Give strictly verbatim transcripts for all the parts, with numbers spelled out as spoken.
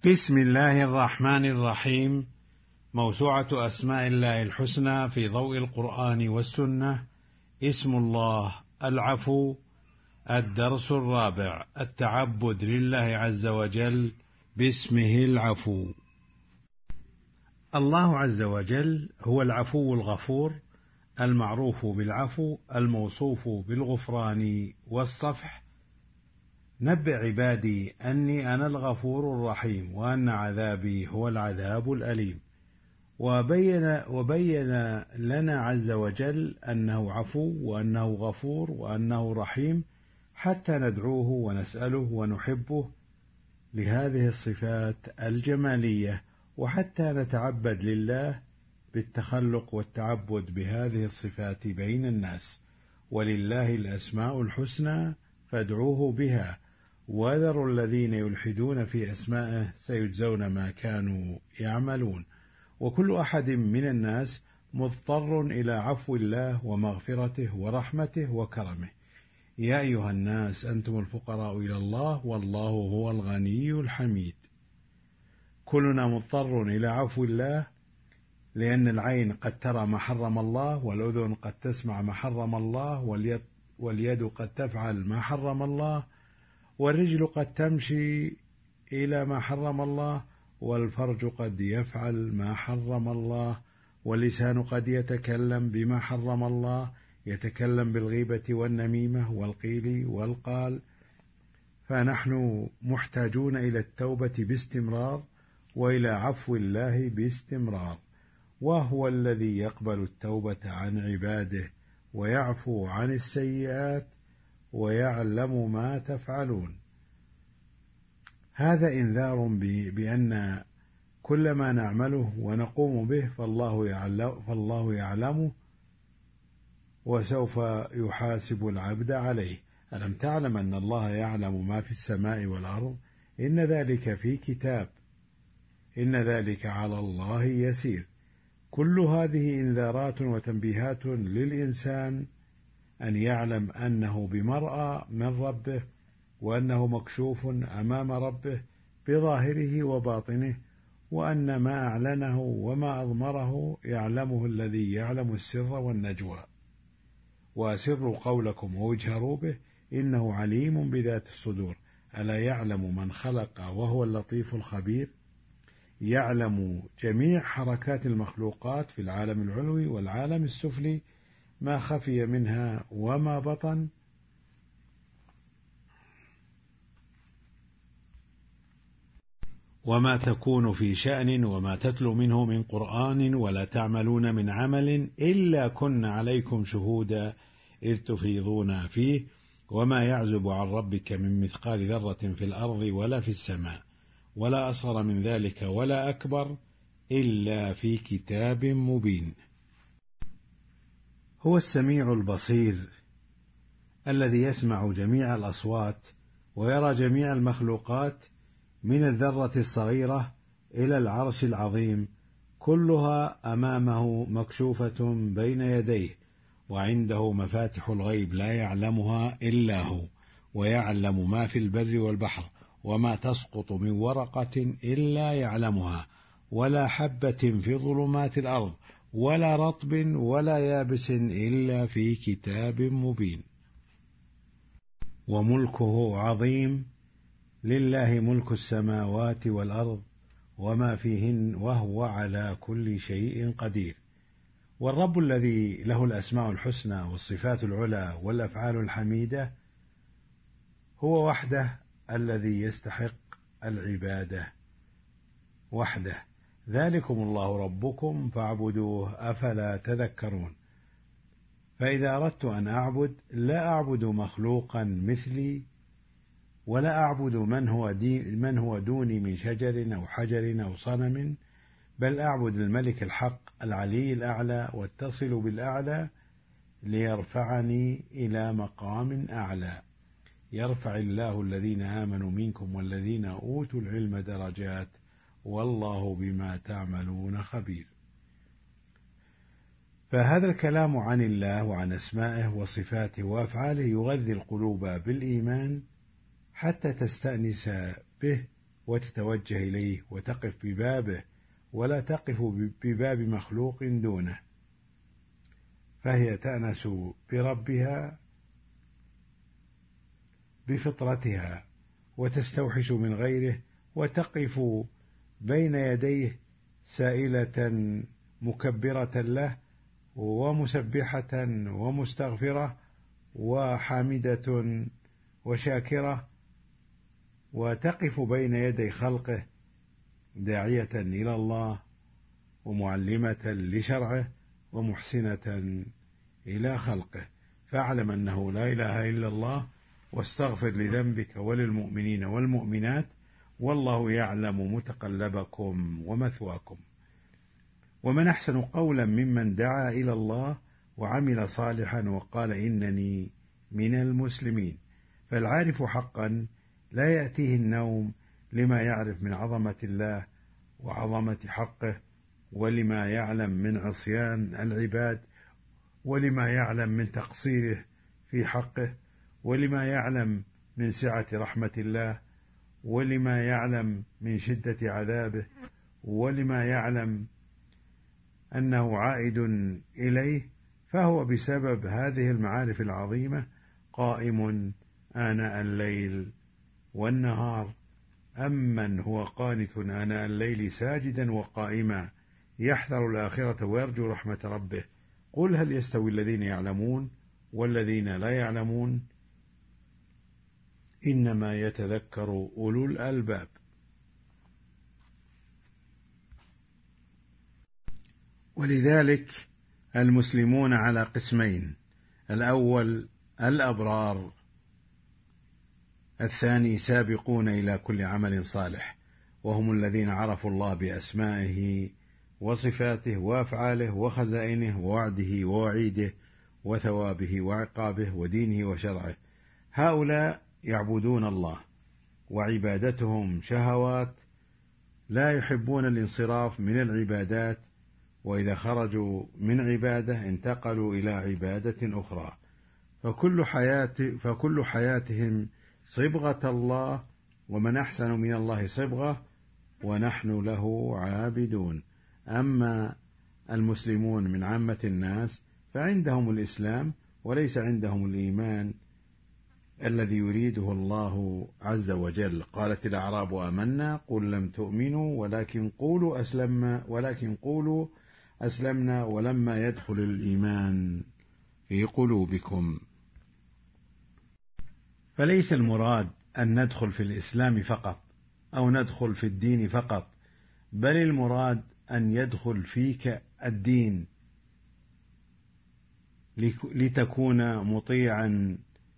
بسم الله الرحمن الرحيم. موسوعة أسماء الله الحسنى في ضوء القرآن والسنة. اسم الله العفو. الدرس الرابع: التعبد لله عز وجل باسمه العفو. الله عز وجل هو العفو الغفور، المعروف بالعفو، الموصوف بالغفران والصفح. نبئ عبادي أني أنا الغفور الرحيم وأن عذابي هو العذاب الأليم. وبين, وبين لنا عز وجل أنه عفو وأنه غفور وأنه رحيم حتى ندعوه ونسأله ونحبه لهذه الصفات الجمالية، وحتى نتعبد لله بالتخلق والتعبد بهذه الصفات بين الناس. ولله الأسماء الحسنى فادعوه بها، وذروا الذين يلحدون في أسمائه سيجزون ما كانوا يعملون. وكل أحد من الناس مضطر إلى عفو الله ومغفرته ورحمته وكرمه. يا أيها الناس أنتم الفقراء إلى الله والله هو الغني الحميد. كلنا مضطر إلى عفو الله، لأن العين قد ترى ما حرم الله، والأذن قد تسمع ما حرم الله، واليد, واليد قد تفعل ما حرم الله، والرجل قد تمشي إلى ما حرم الله، والفرج قد يفعل ما حرم الله، واللسان قد يتكلم بما حرم الله، يتكلم بالغيبة والنميمة والقيل والقال. فنحن محتاجون إلى التوبة باستمرار وإلى عفو الله باستمرار، وهو الذي يقبل التوبة عن عباده ويعفو عن السيئات ويعلم ما تفعلون. هذا إنذار بأن كل ما نعمله ونقوم به فالله يعلم فالله يعلمه وسوف يحاسب العبد عليه. ألم تعلم أن الله يعلم ما في السماء والأرض؟ إن ذلك في كتاب، إن ذلك على الله يسير. كل هذه إنذارات وتنبيهات للإنسان أن يعلم أنه بمرأى من ربه، وأنه مكشوف أمام ربه بظاهره وباطنه، وأن ما أعلنه وما أضمره يعلمه الذي يعلم السر والنجوى. وأسروا قولكم واجهروا به إنه عليم بذات الصدور. ألا يعلم من خلق وهو اللطيف الخبير؟ يعلم جميع حركات المخلوقات في العالم العلوي والعالم السفلي، ما خفي منها وما بطن. وما تكون في شأن وما تتلو منه من قرآن ولا تعملون من عمل إلا كنا عليكم شهودا إذ تفيضون فيه وما يعزب عن ربك من مثقال ذرة في الأرض ولا في السماء ولا أصغر من ذلك ولا أكبر إلا في كتاب مبين. هو السميع البصير الذي يسمع جميع الأصوات ويرى جميع المخلوقات من الذرة الصغيرة إلى العرش العظيم، كلها أمامه مكشوفة بين يديه، وعنده مفاتح الغيب لا يعلمها إلا هو، ويعلم ما في البر والبحر، وما تسقط من ورقة إلا يعلمها، ولا حبة في ظلمات الأرض ولا رطب ولا يابس إلا في كتاب مبين. وملكه عظيم، لله ملك السماوات والأرض وما فيهن وهو على كل شيء قدير. والرب الذي له الأسماء الحسنى والصفات العلى والأفعال الحميدة هو وحده الذي يستحق العبادة وحده. ذلكم الله ربكم فاعبدوه أفلا تذكرون. فإذا أردت أن أعبد لا أعبد مخلوقا مثلي، ولا أعبد من هو, دي من هو دوني من شجر أو حجر أو صنم، بل أعبد الملك الحق العلي الأعلى واتصل بالأعلى ليرفعني إلى مقام أعلى. يرفع الله الذين آمنوا منكم والذين أوتوا العلم درجات والله بما تعملون خبير. فهذا الكلام عن الله وعن أسمائه وصفاته وأفعاله يغذي القلوب بالإيمان حتى تستأنس به وتتوجه إليه وتقف ببابه، ولا تقف بباب مخلوق دونه، فهي تأنس بربها بفطرتها وتستوحش من غيره، وتقف بين يديه سائلة مكبرة له ومسبحة ومستغفرة وحامدة وشاكرة، وتقف بين يدي خلقه داعية إلى الله ومعلمة لشرعه ومحسنة إلى خلقه. فاعلم أنه لا إله إلا الله، واستغفر لذنبك وللمؤمنين والمؤمنات، والله يعلم متقلبكم ومثواكم. ومن أحسن قولا ممن دعا إلى الله وعمل صالحا وقال إنني من المسلمين. فالعارف حقا لا يأتيه النوم لما يعرف من عظمة الله وعظمة حقه، ولما يعلم من عصيان العباد، ولما يعلم من تقصيره في حقه، ولما يعلم من سعة رحمة الله، ولما يعلم من شدة عذابه، ولما يعلم أنه عائد إليه. فهو بسبب هذه المعارف العظيمة قائم آناء الليل والنهار. أمن هو قانت آناء الليل ساجدا وقائما يحذر الآخرة ويرجو رحمة ربه، قل هل يستوي الذين يعلمون والذين لا يعلمون، إنما يتذكر أولو الألباب. ولذلك المسلمون على قسمين: الأول الأبرار، الثاني سابقون إلى كل عمل صالح، وهم الذين عرفوا الله بأسمائه وصفاته وأفعاله وخزائنه ووعده ووعيده وثوابه وعقابه ودينه وشرعه. هؤلاء يعبدون الله وعبادتهم شهوات، لا يحبون الانصراف من العبادات، وإذا خرجوا من عبادة انتقلوا إلى عبادة أخرى، فكل, حياة فكل حياتهم صبغة الله، ومن أحسن من الله صبغة، ونحن له عابدون. أما المسلمون من عامة الناس فعندهم الإسلام وليس عندهم الإيمان الذي يريده الله عز وجل. قالت الأعراب آمنا قل لم تؤمنوا ولكن قولوا أسلمنا ولكن قولوا أسلمنا ولما يدخل الإيمان في قلوبكم. فليس المراد أن ندخل في الإسلام فقط أو ندخل في الدين فقط، بل المراد أن يدخل فيك الدين لتكون مطيعا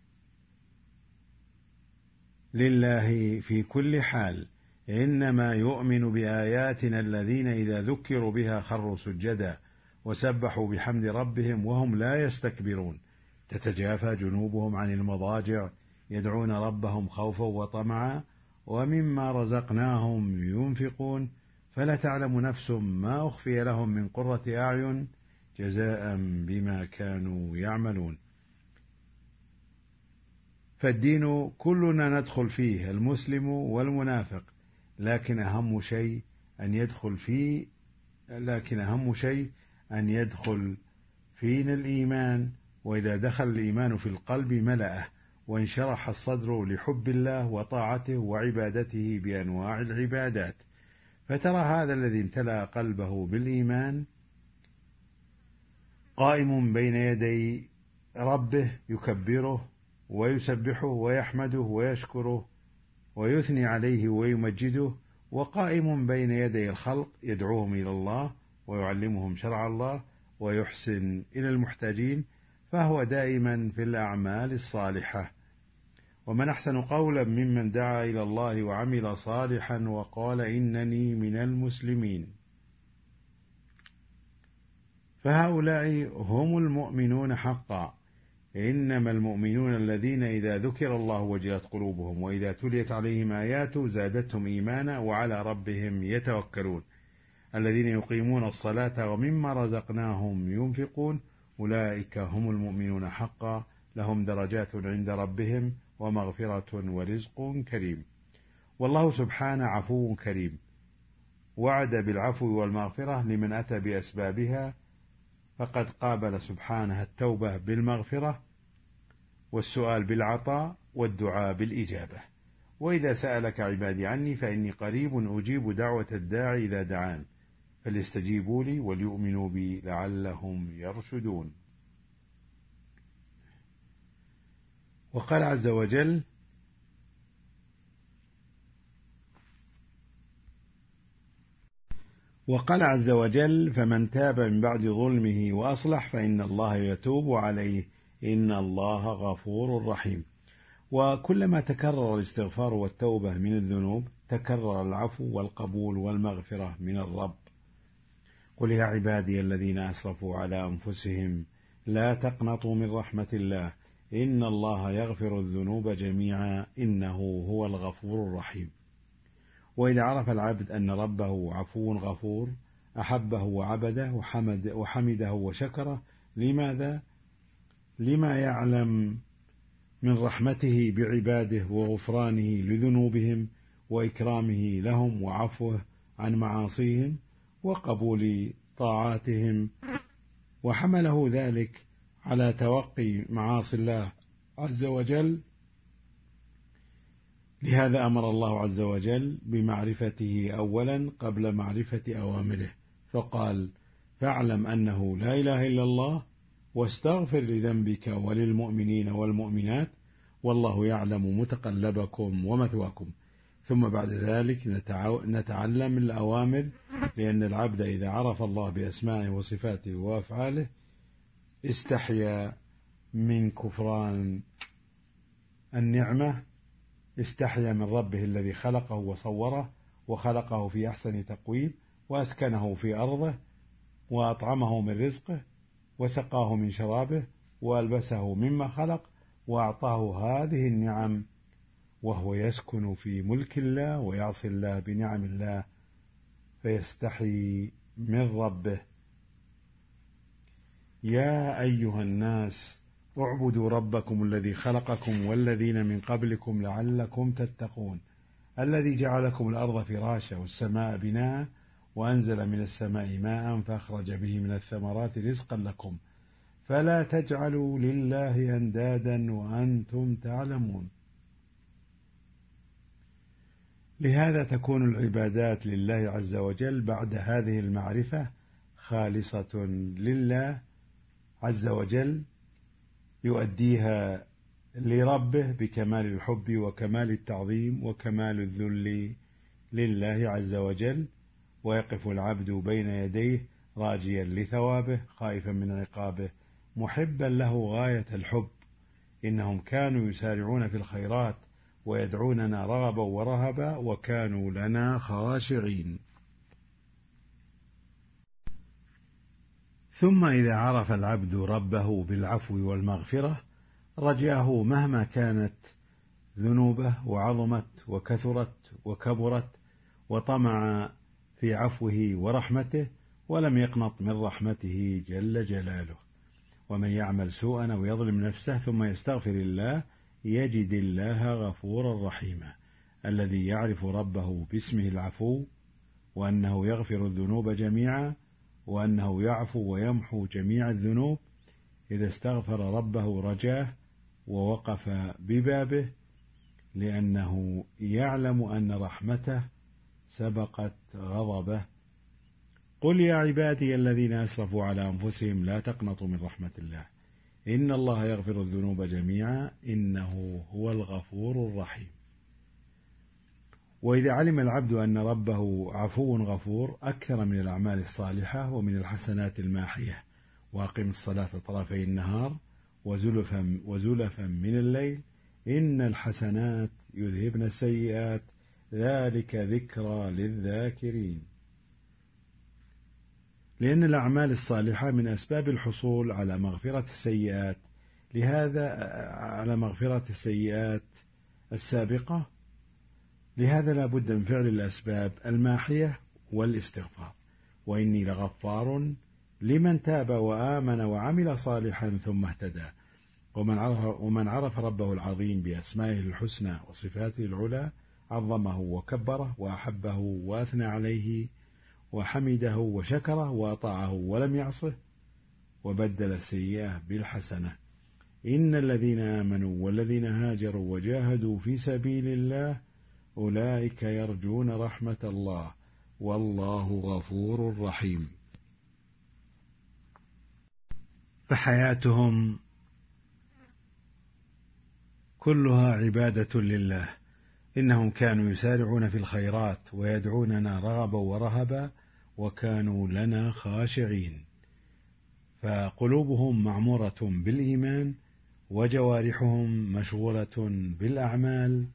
لله في كل حال. إنما يؤمن بآياتنا الذين إذا ذكروا بها خروا سجدا وسبحوا بحمد ربهم وهم لا يستكبرون، تتجافى جنوبهم عن المضاجع يدعون ربهم خوفا وطمعا ومما رزقناهم ينفقون، فلا تعلم نفس ما أخفي لهم من قرة أعين جزاء بما كانوا يعملون. فالدين كلنا ندخل فيه، المسلم والمنافق، لكن أهم شيء أن يدخل فيه لكن أهم شيء أن يدخل فينا الإيمان، وإذا دخل الإيمان في القلب ملأه وانشرح الصدر لحب الله وطاعته وعبادته بأنواع العبادات، فترى هذا الذي امتلأ قلبه بالإيمان قائم بين يدي ربه يكبره ويسبحه ويحمده ويشكره ويثني عليه ويمجده، وقائم بين يدي الخلق يدعوهم إلى الله ويعلمهم شرع الله ويحسن إلى المحتاجين، فهو دائما في الأعمال الصالحة. ومن أحسن قولا ممن دعا إلى الله وعمل صالحا وقال إنني من المسلمين. فهؤلاء هم المؤمنون حقا، إنما المؤمنون الذين إذا ذكر الله وجلت قلوبهم وإذا تليت عليهم آياته زادتهم إيمانا وعلى ربهم يتوكلون، الذين يقيمون الصلاة ومما رزقناهم ينفقون، أولئك هم المؤمنون حقا، لهم درجات عند ربهم ومغفرة ورزق كريم. والله سبحانه عفو كريم، وعد بالعفو والمغفرة لمن أتى بأسبابها، فقد قابل سبحانه التوبة بالمغفرة، والسؤال بالعطاء، والدعاء بالإجابة. وإذا سألك عبادي عني فإني قريب أجيب دعوة الداعي إذا دعان، فليستجيبوا لي وليؤمنوا بي لعلهم يرشدون. وقال عز وجل: وقال عز وجل: فمن تاب من بعد ظلمه وأصلح فإن الله يتوب عليه إن الله غفور رحيم. وكلما تكرر الاستغفار والتوبة من الذنوب تكرر العفو والقبول والمغفرة من الرب. قل يا عبادي الذين أسرفوا على أنفسهم لا تقنطوا من رحمة الله إن الله يغفر الذنوب جميعا إنه هو الغفور الرحيم. وإذا عرف العبد أن ربه عفو غفور أحبه وعبده وحمد وحمده وشكره. لماذا؟ لما يعلم من رحمته بعباده وغفرانه لذنوبهم وإكرامه لهم وعفوه عن معاصيهم وقبول طاعاتهم، وحمله ذلك على توقي معاصي الله عز وجل. لهذا أمر الله عز وجل بمعرفته أولا قبل معرفة أوامره، فقال: فاعلم أنه لا إله إلا الله واستغفر لذنبك وللمؤمنين والمؤمنات والله يعلم متقلبكم ومثواكم. ثم بعد ذلك نتعلم الأوامر، لأن العبد إذا عرف الله بأسمائه وصفاته وأفعاله استحيا من كفران النعمة، استحيا من ربه الذي خلقه وصوره وخلقه في أحسن تقويم وأسكنه في أرضه وأطعمه من رزقه وسقاه من شرابه وألبسه مما خلق وأعطاه هذه النعم، وهو يسكن في ملك الله ويعصي الله بنعم الله فيستحي من ربه. يا أيها الناس اعبدوا ربكم الذي خلقكم والذين من قبلكم لعلكم تتقون الذي جعلكم الأرض فراشا والسماء بناء وأنزل من السماء ماء فأخرج به من الثمرات رزقا لكم فلا تجعلوا لله أندادا وأنتم تعلمون. لهذا تكون العبادات لله عز وجل بعد هذه المعرفة خالصة لله عز وجل، يؤديها لربه بكمال الحب وكمال التعظيم وكمال الذل لله عز وجل، ويقف العبد بين يديه راجيا لثوابه خائفا من عقابه محبا له غاية الحب. إنهم كانوا يسارعون في الخيرات ويدعوننا رغبا ورهبا وكانوا لنا خاشعين. ثم إذا عرف العبد ربه بالعفو والمغفرة رجاه مهما كانت ذنوبه وعظمت وكثرت وكبرت، وطمع في عفوه ورحمته ولم يقنط من رحمته جل جلاله. ومن يعمل سوءا أو يظلم نفسه ثم يستغفر الله يجد الله غفورا رحيما، الذي يعرف ربه باسمه العفو وأنه يغفر الذنوب جميعا وأنه يعفو ويمحو جميع الذنوب. إذا استغفر ربه رجاه ووقف ببابه، لأنه يعلم أن رحمته سبقت غضبه. قل يا عبادي الذين أسرفوا على أنفسهم لا تقنطوا من رحمة الله إن الله يغفر الذنوب جميعا إنه هو الغفور الرحيم. وإذا علم العبد أن ربه عفو غفور أكثر من الأعمال الصالحة ومن الحسنات الماحية، وأقم الصلاة طرفي النهار وزلفا, وزلفا من الليل إن الحسنات يذهبن السيئات ذلك ذكرى للذاكرين. لأن الأعمال الصالحة من أسباب الحصول على مغفرة السيئات، لهذا على مغفرة السيئات السابقة، لهذا لا بد من فعل الأسباب الماحية والاستغفار. وإني لغفار لمن تاب وآمن وعمل صالحا ثم اهتدى. ومن عرف, ومن عرف ربه العظيم بأسمائه الحسنى وصفاته العلى عظمه وكبره وأحبه وأثنى عليه وحمده وشكره وأطاعه ولم يعصه وبدل السيئة بالحسنة. إن الذين آمنوا والذين هاجروا وجاهدوا في سبيل الله أولئك يرجون رحمة الله والله غفور رحيم. فحياتهم كلها عبادة لله. إنهم كانوا يسارعون في الخيرات ويدعوننا رغبا ورهبا وكانوا لنا خاشعين. فقلوبهم معمورة بالإيمان وجوارحهم مشغولة بالأعمال،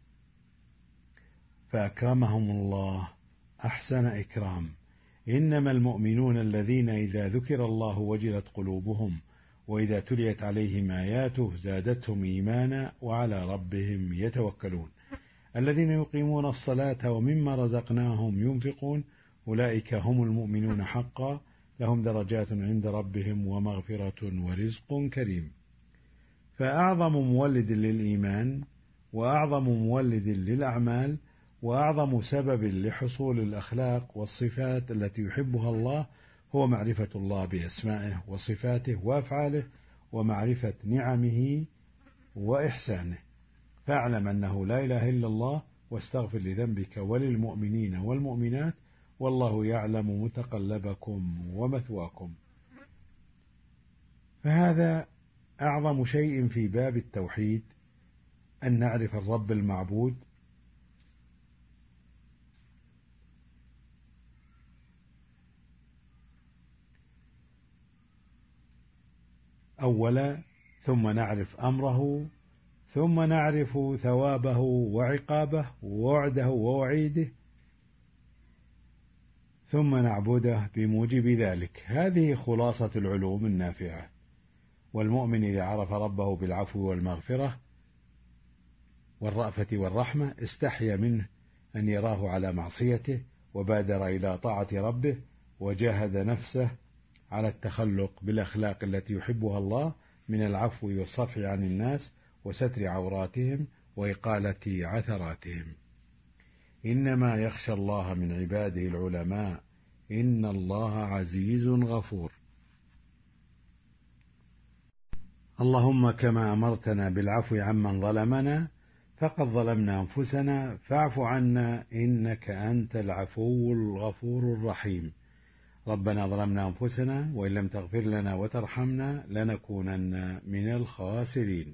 فأكرمهم الله أحسن إكرام. إنما المؤمنون الذين إذا ذكر الله وجلت قلوبهم وإذا تليت عليهم آياته زادتهم إيمانا وعلى ربهم يتوكلون. الذين يقيمون الصلاة ومما رزقناهم ينفقون أولئك هم المؤمنون حقا لهم درجات عند ربهم ومغفرة ورزق كريم. فأعظم مولد للإيمان وأعظم مولد للأعمال وأعظم سبب لحصول الأخلاق والصفات التي يحبها الله هو معرفة الله بأسمائه وصفاته وأفعاله ومعرفة نعمه وإحسانه. فاعلم أنه لا إله إلا الله واستغفر لذنبك وللمؤمنين والمؤمنات والله يعلم متقلبكم ومثواكم. فهذا أعظم شيء في باب التوحيد، أن نعرف الرب المعبود أولا، ثم نعرف أمره، ثم نعرف ثوابه وعقابه ووعده ووعيده، ثم نعبده بموجب ذلك. هذه خلاصة العلوم النافعة. والمؤمن إذا عرف ربه بالعفو والمغفرة والرأفة والرحمة استحيا منه أن يراه على معصيته وبادر إلى طاعة ربه وجاهد نفسه على التخلق بالأخلاق التي يحبها الله من العفو والصفح عن الناس وستر عوراتهم وإقالة عثراتهم. إنما يخشى الله من عباده العلماء إن الله عزيز غفور. اللهم كما أمرتنا بالعفو عمن ظلمنا فقد ظلمنا أنفسنا فاعف عنا إنك أنت العفو الغفور الرحيم. ربنا ظلمنا أنفسنا وإن لم تغفر لنا وترحمنا لنكونن من الخاسرين.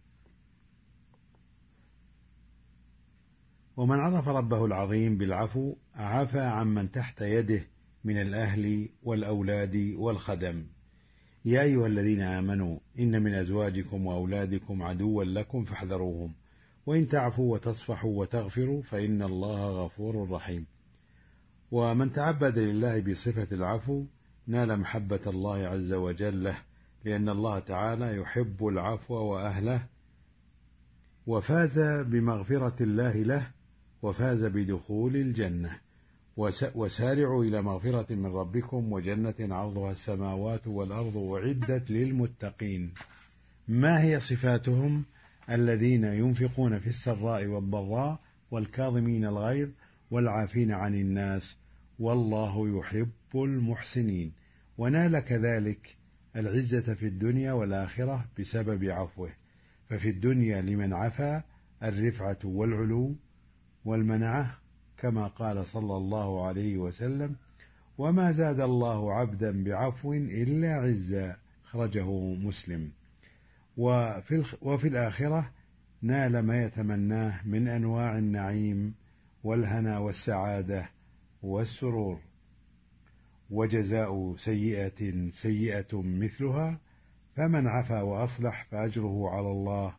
ومن عرف ربه العظيم بالعفو عفى عمن تحت يده من الأهل والأولاد والخدم. يا أيها الذين آمنوا إن من أزواجكم وأولادكم عدوا لكم فاحذروهم وإن تعفوا وتصفحوا وتغفروا فإن الله غفور رحيم. ومن تعبد لله بصفة العفو نال محبة الله عز وجل له، لأن الله تعالى يحب العفو وأهله، وفاز بمغفرة الله له وفاز بدخول الجنة. وسارعوا إلى مغفرة من ربكم وجنة عرضها السماوات والأرض أعدت للمتقين. ما هي صفاتهم؟ الذين ينفقون في السراء والضراء والكاظمين الغيظ والعافين عن الناس والله يحب المحسنين. ونال كذلك العزة في الدنيا والآخرة بسبب عفوه. ففي الدنيا لمن عفا الرفعة والعلو والمنعة كما قال صلى الله عليه وسلم: وما زاد الله عبدا بعفو إلا عزا، خرجه مسلم. وفي, وفي الآخرة نال ما يتمناه من أنواع النعيم والهنا والسعادة والسرور. وجزاء سيئة سيئة مثلها، فمن عفا وأصلح فأجره على الله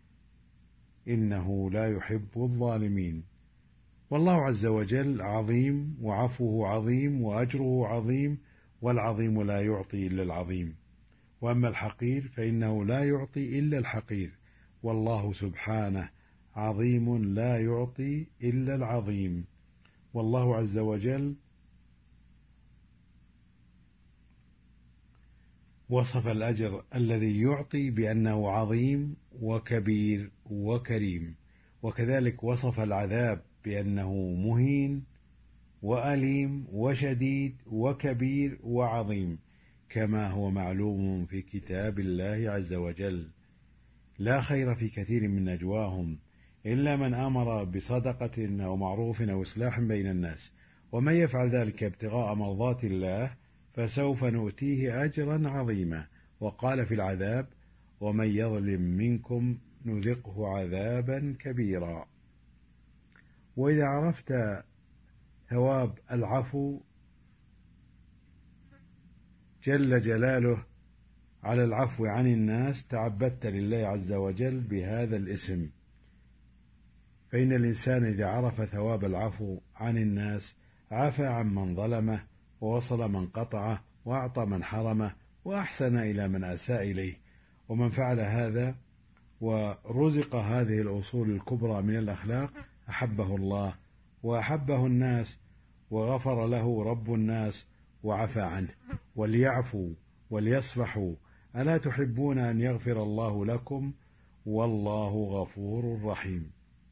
إنه لا يحب الظالمين. والله عز وجل عظيم وعفوه عظيم وأجره عظيم، والعظيم لا يعطي إلا العظيم، وأما الحقير فإنه لا يعطي إلا الحقير، والله سبحانه عظيم لا يعطي إلا العظيم. والله عز وجل وصف الأجر الذي يعطي بأنه عظيم وكبير وكريم، وكذلك وصف العذاب بأنه مهين وأليم وشديد وكبير وعظيم، كما هو معلوم في كتاب الله عز وجل. لا خير في كثير من نجواهم إلا من أمر بصدقة أو معروف أو إصلاح بين الناس، ومن يفعل ذلك ابتغاء مرضات الله فسوف نؤتيه أجرا عظيما. وقال في العذاب: ومن يظلم منكم نذقه عذابا كبيرا. وإذا عرفت ثواب العفو جل جلاله على العفو عن الناس تعبدت لله عز وجل بهذا الاسم. فإن الإنسان إذا عرف ثواب العفو عن الناس عفى عن من ظلمه، ووصل من قطعه، وأعطى من حرمه، وأحسن إلى من أساء إليه. ومن فعل هذا ورزق هذه الأصول الكبرى من الأخلاق أحبه الله وأحبه الناس، وغفر له رب الناس وعفى عنه. وليعفوا وليصفحوا، ألا تحبون أن يغفر الله لكم والله غفور رحيم.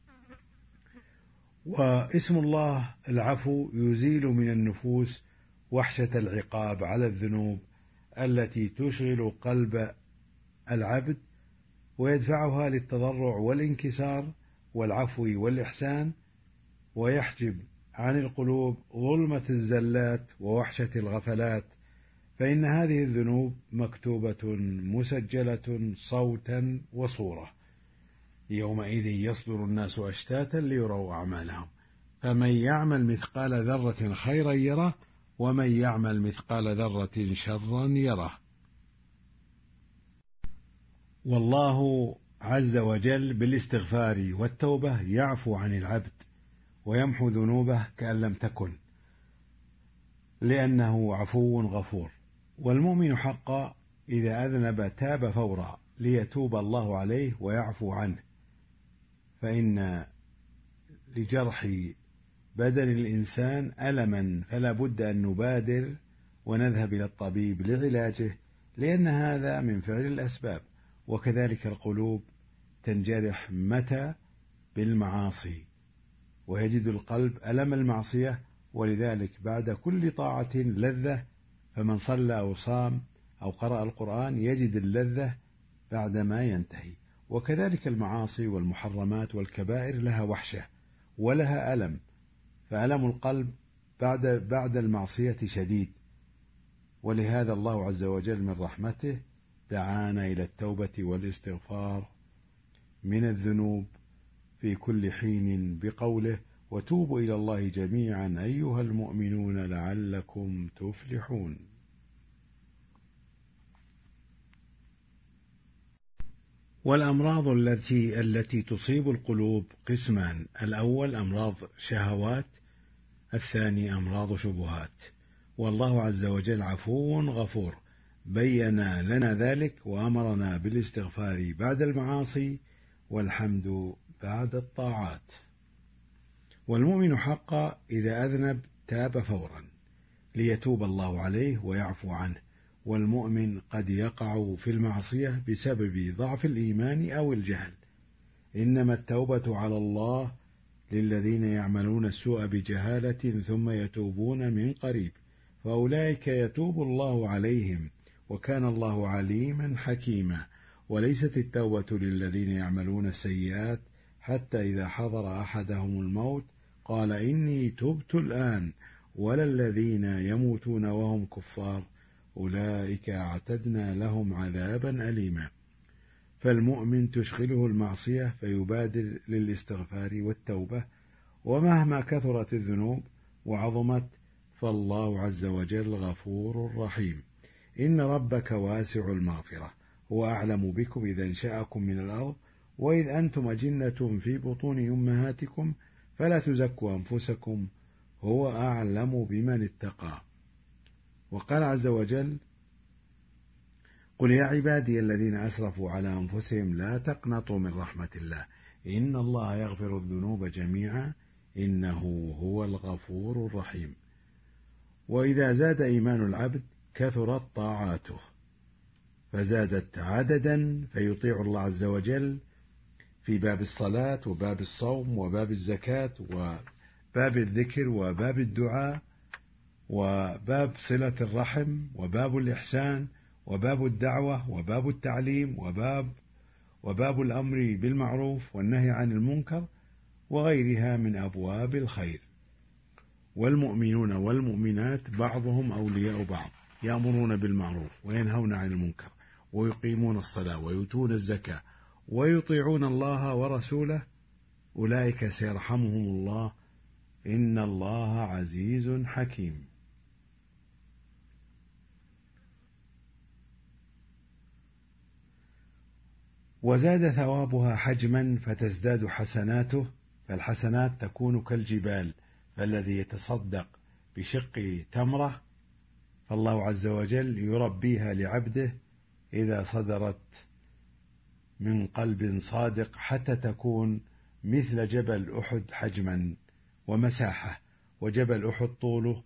واسم الله العفو يزيل من النفوس وحشة العقاب على الذنوب التي تشغل قلب العبد، ويدفعها للتضرع والانكسار والعفو والإحسان، ويحجب عن القلوب ظلمة الزلات ووحشة الغفلات، فإن هذه الذنوب مكتوبة مسجلة صوتا وصورة. يومئذ يصدر الناس أشتاتا ليروا أعمالهم، فمن يعمل مثقال ذرة خيرا يره، ومن يعمل مثقال ذرة شرا يره. والله عز وجل بالاستغفار والتوبة يعفو عن العبد ويمحو ذنوبه كأن لم تكن، لأنه عفو غفور. والمؤمن حقا إذا أذنب تاب فورا ليتوب الله عليه ويعفو عنه، فإن لجرح بدن الإنسان ألما، فلا بد أن نبادر ونذهب إلى الطبيب لعلاجه، لأن هذا من فعل الأسباب. وكذلك القلوب تنجرح متى؟ بالمعاصي، ويجد القلب ألم المعصية، ولذلك بعد كل طاعة لذة، فمن صلى أو صام أو قرأ القرآن يجد اللذة بعدما ينتهي. وكذلك المعاصي والمحرمات والكبائر لها وحشة ولها ألم، فألم القلب بعد بعد المعصية شديد. ولهذا الله عز وجل من رحمته دعانا إلى التوبة والاستغفار من الذنوب في كل حين بقوله: وتوبوا إلى الله جميعا أيها المؤمنون لعلكم تفلحون. والأمراض التي التي تصيب القلوب قسمان: الأول أمراض شهوات، الثاني أمراض شبهات. والله عز وجل عفو غفور، بين لنا ذلك وأمرنا بالاستغفار بعد المعاصي والحمد بعد الطاعات. والمؤمن حقا إذا أذنب تاب فورا ليتوب الله عليه ويعفو عنه. والمؤمن قد يقع في المعصية بسبب ضعف الإيمان أو الجهل، إنما التوبة على الله للذين يعملون السوء بجهالة ثم يتوبون من قريب، فأولئك يتوب الله عليهم، وكان الله عليما حكيما. وليست التوبة للذين يعملون السيئات حتى إذا حضر أحدهم الموت قال إني تبت الآن، ولا الذين يموتون وهم كفار أولئك أعتدنا لهم عذابا أليما. فالمؤمن تشغله المعصية فيبادر للاستغفار والتوبة، ومهما كثرت الذنوب وعظمت فالله عز وجل غفور رحيم. إن ربك واسع المغفرة، هو أعلم بكم إذا انشأكم من الأرض وإذ أنتم أجنة في بطون أمهاتكم فلا تزكوا أنفسكم هو أعلم بمن اتقى. وقال عز وجل: قل يا عبادي الذين أسرفوا على أنفسهم لا تقنطوا من رحمة الله إن الله يغفر الذنوب جميعا إنه هو الغفور الرحيم. وإذا زاد إيمان العبد كثرت طاعاته فزادت عددا، فيطيع الله عز وجل في باب الصلاة وباب الصوم وباب الزكاة وباب الذكر وباب الدعاء وباب صلة الرحم وباب الإحسان وباب الدعوة وباب التعليم وباب وباب الأمر بالمعروف والنهي عن المنكر وغيرها من أبواب الخير. والمؤمنون والمؤمنات بعضهم أولياء بعض، يأمرون بالمعروف وينهون عن المنكر ويقيمون الصلاة ويؤتون الزكاة ويطيعون الله ورسوله، أولئك سيرحمهم الله، إن الله عزيز حكيم. وزاد ثوابها حجما فتزداد حسناته، فالحسنات تكون كالجبال، فالذي يتصدق بشق تمرة فالله عز وجل يربيها لعبده إذا صدرت من قلب صادق حتى تكون مثل جبل أحد حجما ومساحة، وجبل أحد طوله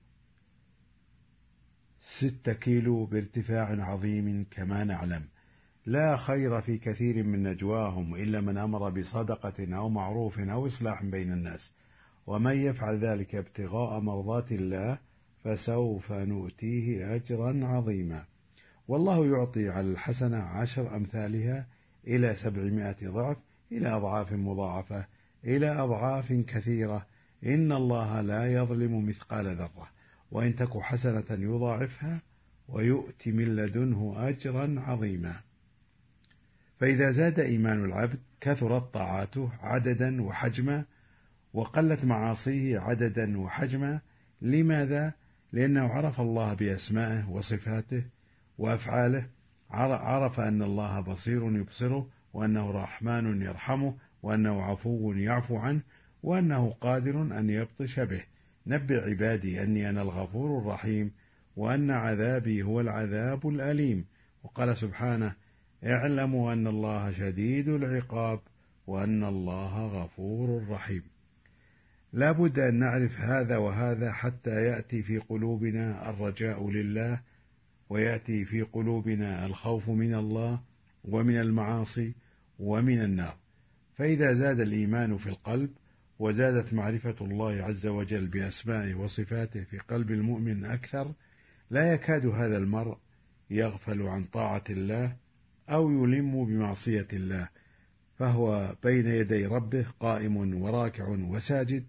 ستة كيلو بارتفاع عظيم كما نعلم. لا خير في كثير من نجواهم إلا من أمر بصدقة أو معروف أو إصلاح بين الناس، ومن يفعل ذلك ابتغاء مرضات الله فسوف نؤتيه أجرا عظيما. والله يعطي على الحسنة عشر أمثالها إلى سبعمائة ضعف، إلى أضعاف مضاعفة، إلى أضعاف كثيرة، إن الله لا يظلم مثقال ذرة، وإن تك حسنة يضاعفها ويؤتي من لدنه أجرا عظيما. فإذا زاد إيمان العبد كثرت طاعاته عددا وحجما، وقلت معاصيه عددا وحجما. لماذا؟ لأنه عرف الله بأسمائه وصفاته وأفعاله، عرف أن الله بصير يبصره، وأنه رحمن يرحمه، وأنه عفو يعفو عنه، وأنه قادر أن يبطش به. نبئ عبادي أني أنا الغفور الرحيم، وأن عذابي هو العذاب الأليم. وقال سبحانه: اعلموا أن الله شديد العقاب وأن الله غفور رحيم. لا بد أن نعرف هذا وهذا حتى يأتي في قلوبنا الرجاء لله، ويأتي في قلوبنا الخوف من الله ومن المعاصي ومن النار. فإذا زاد الإيمان في القلب وزادت معرفة الله عز وجل بأسمائه وصفاته في قلب المؤمن أكثر، لا يكاد هذا المرء يغفل عن طاعة الله أو يلم بمعصية الله، فهو بين يدي ربه قائم وراكع وساجد،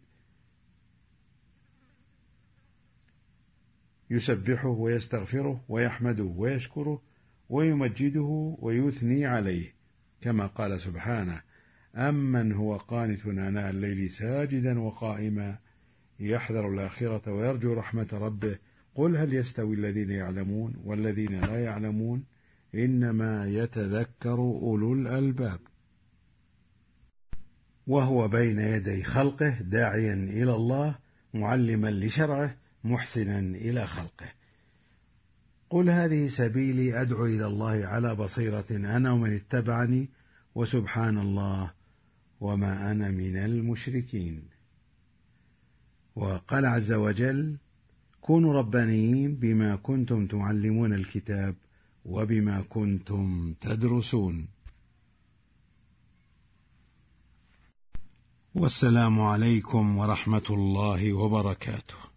يسبحه ويستغفره ويحمده ويشكره ويمجده ويثني عليه، كما قال سبحانه: أمن هو قانت آناء الليل ساجدا وقائما يحذر الآخرة ويرجو رحمة ربه قل هل يستوي الذين يعلمون والذين لا يعلمون إنما يتذكر أولو الألباب. وهو بين يدي خلقه داعيا إلى الله معلما لشرعه محسنا إلى خلقه. قل هذه سبيلي أدعو إلى الله على بصيرة أنا ومن اتبعني وسبحان الله وما أنا من المشركين. وقال عز وجل: كونوا ربانيين بما كنتم تعلمون الكتاب وبما كنتم تدرسون. والسلام عليكم ورحمة الله وبركاته.